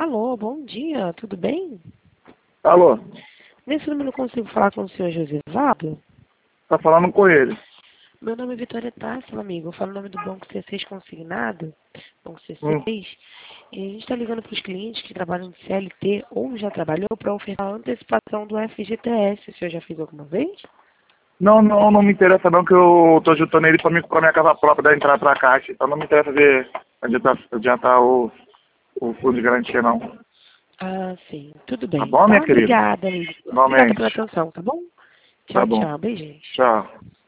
Alô, bom dia, tudo bem? Alô, Nesse número eu consigo falar com o senhor Josivaldo? tá falando com ele. Meu nome é Vitória Tássila, amigo. Eu falo o nome do Banco C6 Consignado, Banco Hum. C6, e a gente está ligando para os clientes que trabalham de CLT ou já trabalhou para ofertar a antecipação do FGTS. O senhor já fez alguma vez? Não me interessa não, que eu tô juntando ele pra mim comprar minha casa própria da entrada pra caixa. Então não me interessa ver adiantar o fundo de garantia não. Ah, sim. Tudo Tá bem. bom, Tá? minha querida? Obrigada, amigo. Obrigada pela Igualmente. atenção, tá bom? Tá Tchau, bom. tchau. Beijinhos. Tchau.